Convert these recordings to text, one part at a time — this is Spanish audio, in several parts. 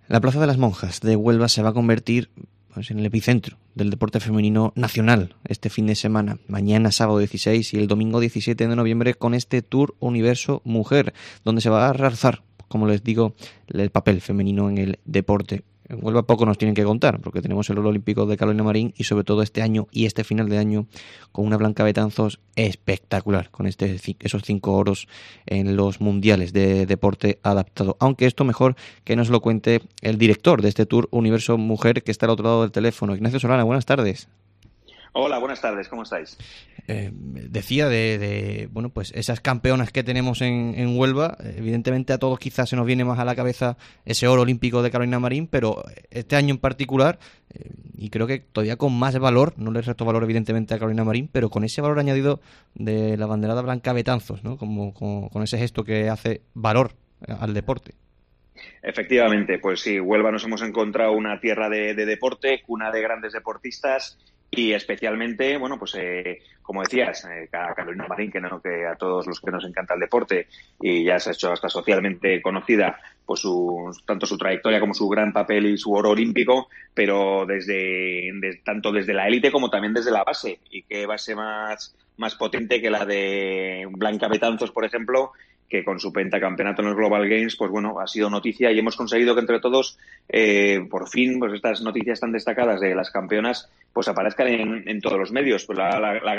La Plaza de las Monjas de Huelva se va a convertir pues en el epicentro del deporte femenino nacional este fin de semana, mañana sábado 16 y el domingo 17 de noviembre, con este Tour Universo Mujer, donde se va a realzar, como les digo, el papel femenino en el deporte. En Huelva poco nos tienen que contar, porque tenemos el oro olímpico de Carolina Marín y sobre todo este año y este final de año con una Blanca Betanzos espectacular, con esos 5 oros en los mundiales de deporte adaptado. Aunque esto mejor que nos lo cuente el director de este Tour Universo Mujer, que está al otro lado del teléfono. Ignacio Solana, buenas tardes. Hola, buenas tardes, ¿cómo estáis? Decía bueno, pues esas campeonas que tenemos en Huelva, evidentemente a todos quizás se nos viene más a la cabeza ese oro olímpico de Carolina Marín, pero este año en particular, y creo que todavía con más valor, no le resto valor evidentemente a Carolina Marín, pero con ese valor añadido de la banderada Blanca Betanzos, ¿no? Como con ese gesto que hace valor al deporte. Efectivamente, pues sí, Huelva nos hemos encontrado una tierra de deporte, cuna de grandes deportistas y especialmente, bueno, pues como decías, a Carolina Marín, que a todos los que nos encanta el deporte y ya se ha hecho hasta socialmente conocida, pues tanto su trayectoria como su gran papel y su oro olímpico, pero tanto desde la élite como también desde la base. Y qué base más potente que la de Blanca Betanzos, por ejemplo, que con su pentacampeonato en los Global Games, pues bueno, ha sido noticia y hemos conseguido que entre todos, por fin, pues estas noticias tan destacadas de las campeonas, pues aparezcan en todos los medios. Pues la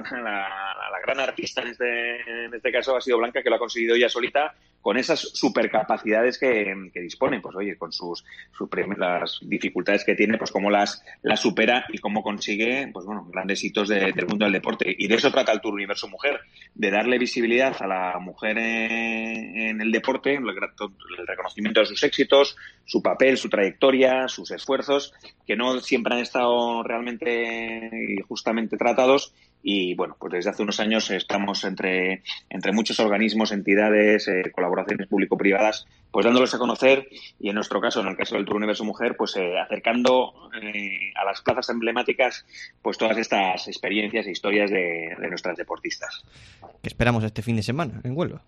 gran artista en este caso ha sido Blanca, que lo ha conseguido ella solita con esas supercapacidades que dispone. Pues oye, con las dificultades que tiene, pues cómo las supera y cómo consigue, pues bueno, grandes hitos del mundo del deporte. Y de eso trata el Tour Universo Mujer, de darle visibilidad a la mujer en el deporte, el reconocimiento de sus éxitos, su papel, su trayectoria, sus esfuerzos, que no siempre han estado realmente y justamente tratados. Y bueno, pues desde hace unos años estamos entre muchos organismos, entidades, colaboraciones público-privadas, pues dándolos a conocer y en nuestro caso, en el caso del Tour Universo Mujer, pues acercando a las plazas emblemáticas pues todas estas experiencias e historias de nuestras deportistas. ¿Qué esperamos este fin de semana en Huelva?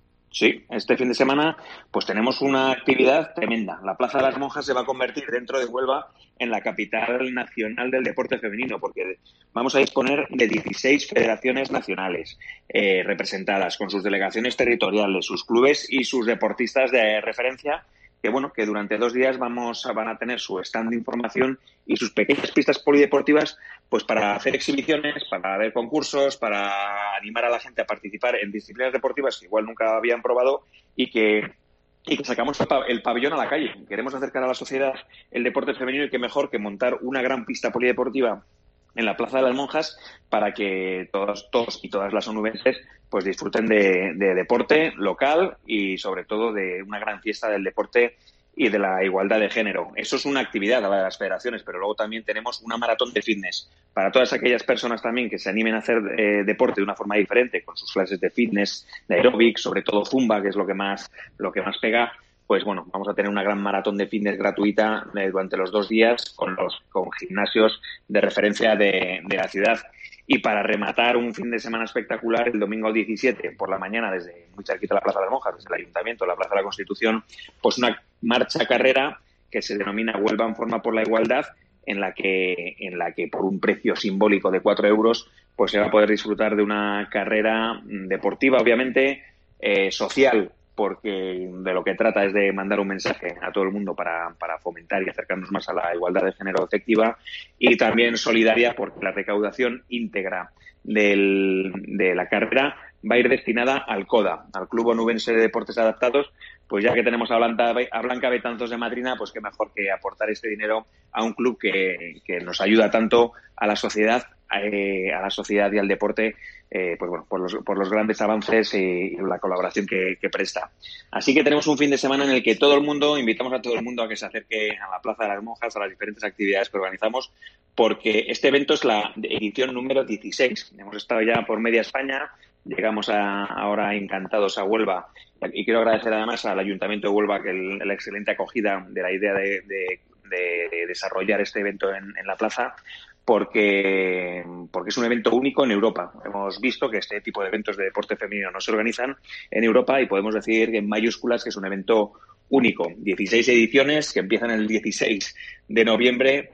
Sí, este fin de semana pues tenemos una actividad tremenda. La Plaza de las Monjas se va a convertir dentro de Huelva en la capital nacional del deporte femenino, porque vamos a disponer de 16 federaciones nacionales representadas con sus delegaciones territoriales, sus clubes y sus deportistas de referencia, que bueno, que durante 2 días van a tener su stand de información y sus pequeñas pistas polideportivas, pues para hacer exhibiciones, para ver concursos, para animar a la gente a participar en disciplinas deportivas que igual nunca habían probado y que sacamos el pabellón a la calle. Queremos acercar a la sociedad el deporte femenino y qué mejor que montar una gran pista polideportiva en la Plaza de las Monjas para que todos y todas las onubenses pues disfruten de deporte local y sobre todo de una gran fiesta del deporte y de la igualdad de género. Eso es una actividad de las federaciones, pero luego también tenemos una maratón de fitness para todas aquellas personas también que se animen a hacer deporte de una forma diferente, con sus clases de fitness, de aeróbic, sobre todo zumba, que es lo que más pega. Pues bueno, vamos a tener una gran maratón de fitness gratuita durante los 2 días con gimnasios de referencia de la ciudad. Y para rematar un fin de semana espectacular, el domingo 17 por la mañana, desde muy cerquita de la Plaza de las Monjas, desde el Ayuntamiento, la Plaza de la Constitución, pues una marcha carrera que se denomina Huelva en Forma por la Igualdad, en la que por un precio simbólico de 4 euros, pues se va a poder disfrutar de una carrera deportiva, obviamente, social, porque de lo que trata es de mandar un mensaje a todo el mundo para fomentar y acercarnos más a la igualdad de género efectiva, y también solidaria, porque la recaudación íntegra de la carrera va a ir destinada al CODA, al Club Onubense de Deportes Adaptados. Pues ya que tenemos a Blanca Betanzos de madrina, pues qué mejor que aportar este dinero a un club que nos ayuda tanto a la sociedad y al deporte, pues bueno, por los grandes avances y la colaboración que presta. Así que tenemos un fin de semana en el que invitamos a todo el mundo a que se acerque a la Plaza de las Monjas, a las diferentes actividades que organizamos, porque este evento es la edición número 16. Hemos estado ya por media España, llegamos ahora encantados a Huelva, y quiero agradecer además al Ayuntamiento de Huelva que la excelente acogida de la idea de desarrollar este evento en la plaza, porque es un evento único en Europa. Hemos visto que este tipo de eventos de deporte femenino no se organizan en Europa y podemos decir en mayúsculas que es un evento único. 16 ediciones que empiezan el 16 de noviembre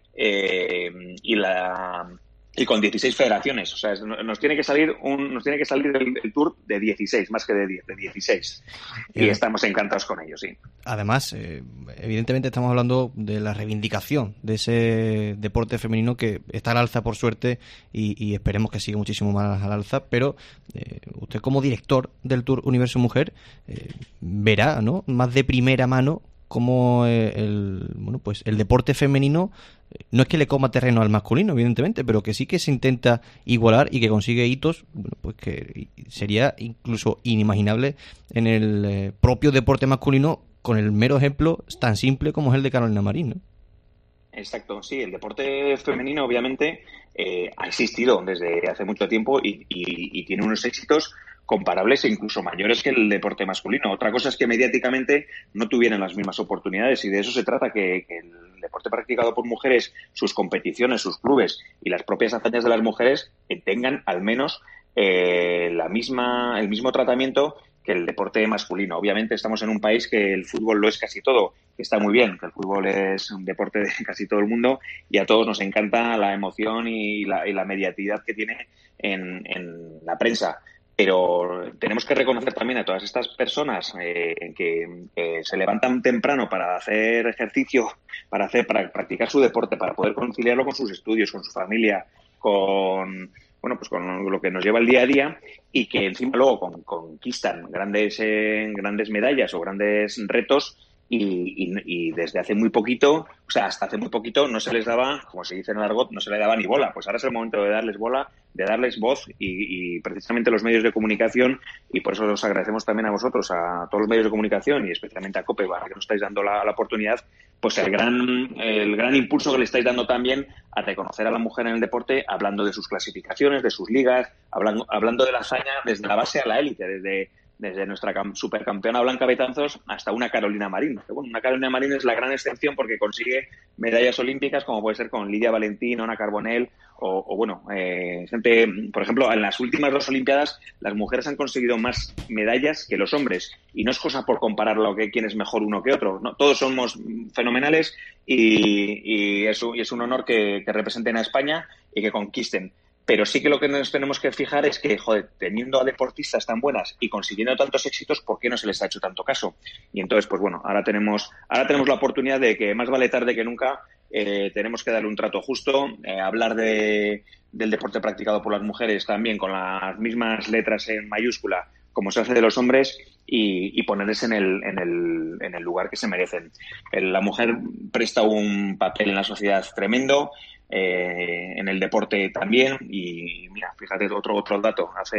y con 16 federaciones. O sea, nos tiene que salir el Tour de 16, más que de 10, de 16. Y estamos encantados con ello, sí. Además, evidentemente estamos hablando de la reivindicación de ese deporte femenino que está al alza, por suerte, y esperemos que siga muchísimo más al alza, pero usted como director del Tour Universo Mujer verá, ¿no?, más de primera mano cómo el deporte femenino no es que le coma terreno al masculino, evidentemente, pero que sí que se intenta igualar y que consigue hitos, bueno, pues que sería incluso inimaginable en el propio deporte masculino, con el mero ejemplo tan simple como es el de Carolina Marín, ¿no? Exacto, sí, el deporte femenino obviamente ha existido desde hace mucho tiempo y tiene unos éxitos comparables e incluso mayores que el deporte masculino. Otra cosa es que mediáticamente no tuvieran las mismas oportunidades y de eso se trata, que el deporte practicado por mujeres, sus competiciones, sus clubes y las propias hazañas de las mujeres tengan al menos el mismo tratamiento que el deporte masculino. Obviamente estamos en un país que el fútbol lo es casi todo, que está muy bien, que el fútbol es un deporte de casi todo el mundo y a todos nos encanta la emoción y la mediatividad que tiene en la prensa. Pero tenemos que reconocer también a todas estas personas que se levantan temprano para hacer ejercicio, para practicar su deporte, para poder conciliarlo con sus estudios, con su familia, con lo que nos lleva el día a día, y que encima luego conquistan grandes medallas o grandes retos y desde hace muy poquito, o sea, hasta hace muy poquito no se les daba, como se dice en el argot, no se le daba ni bola. Pues ahora es el momento de darles bola, de darles voz y precisamente los medios de comunicación, y por eso os agradecemos también a vosotros, a todos los medios de comunicación y especialmente a COPE, para que nos estáis dando la oportunidad, pues el gran impulso que le estáis dando también a reconocer a la mujer en el deporte, hablando de sus clasificaciones, de sus ligas, hablando de la hazaña desde la base a la élite, desde nuestra supercampeona Blanca Betanzos hasta una Carolina Marín. Pero bueno, una Carolina Marín es la gran excepción porque consigue medallas olímpicas, como puede ser con Lidia Valentín, Ana Carbonell gente, por ejemplo, en las últimas 2 Olimpiadas las mujeres han conseguido más medallas que los hombres, y no es cosa por compararlo que quién es mejor uno que otro, ¿no? Todos somos fenomenales y es un honor que representen a España y que conquisten. Pero sí que lo que nos tenemos que fijar es que, joder, teniendo a deportistas tan buenas y consiguiendo tantos éxitos, ¿por qué no se les ha hecho tanto caso? Y entonces, pues bueno, ahora tenemos la oportunidad de que más vale tarde que nunca. Tenemos que darle un trato justo, hablar del deporte practicado por las mujeres también con las mismas letras en mayúscula como se hace de los hombres, y ponerles en el lugar que se merecen. La mujer presta un papel en la sociedad tremendo, en el deporte también, y mira, fíjate otro dato. A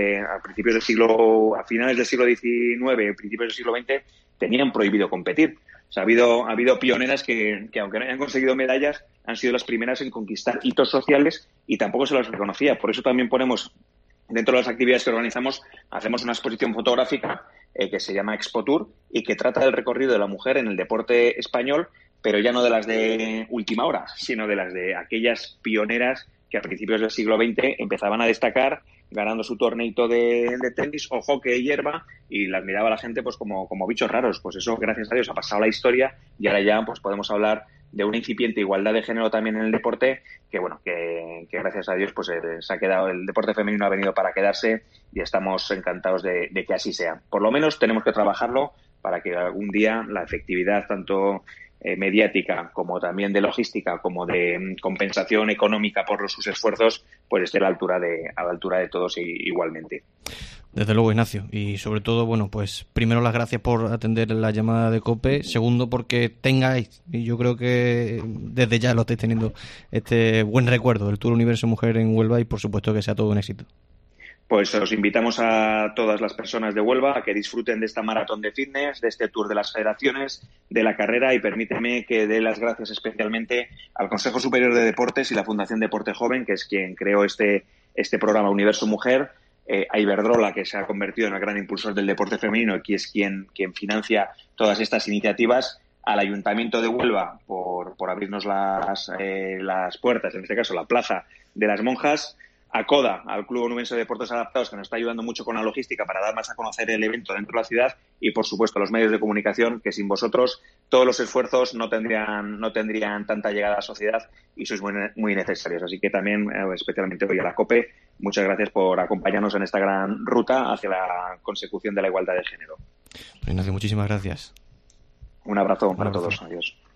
finales del siglo XIX, principios del siglo XX, tenían prohibido competir. O sea, ha habido pioneras que aunque no hayan conseguido medallas, han sido las primeras en conquistar hitos sociales y tampoco se los reconocía. Por eso también ponemos, dentro de las actividades que organizamos, hacemos una exposición fotográfica que se llama Expo Tour y que trata del recorrido de la mujer en el deporte español, pero ya no de las de última hora, sino de las de aquellas pioneras que a principios del siglo XX empezaban a destacar, ganando su torneito de tenis o hockey hierba, y las miraba la gente pues como bichos raros. Pues eso, gracias a Dios, ha pasado la historia, y ahora ya pues podemos hablar de una incipiente igualdad de género también en el deporte, que bueno, que gracias a Dios pues se ha quedado, el deporte femenino ha venido para quedarse, y estamos encantados de que así sea. Por lo menos tenemos que trabajarlo para que algún día la efectividad tanto mediática como también de logística como de compensación económica por sus esfuerzos pues esté a la altura de todos igualmente. Desde luego, Ignacio, y sobre todo, bueno, pues primero las gracias por atender la llamada de COPE, segundo porque tengáis, y yo creo que desde ya lo estáis teniendo, este buen recuerdo del Tour Universo Mujer en Huelva, y por supuesto que sea todo un éxito. Pues os invitamos a todas las personas de Huelva a que disfruten de esta maratón de fitness, de este tour de las federaciones, de la carrera, y permíteme que dé las gracias especialmente al Consejo Superior de Deportes y la Fundación Deporte Joven, que es quien creó este programa Universo Mujer, a Iberdrola, que se ha convertido en el gran impulsor del deporte femenino y que es quien financia todas estas iniciativas, al Ayuntamiento de Huelva por abrirnos las puertas, en este caso la Plaza de las Monjas, a CODA, al Club Onubense de Deportes Adaptados, que nos está ayudando mucho con la logística para dar más a conocer el evento dentro de la ciudad, y por supuesto los medios de comunicación, que sin vosotros todos los esfuerzos no tendrían tanta llegada a la sociedad y sois muy necesarios. Así que también, especialmente hoy a la COPE, muchas gracias por acompañarnos en esta gran ruta hacia la consecución de la igualdad de género. Ignacio, muchísimas gracias. Un abrazo para todos. Adiós.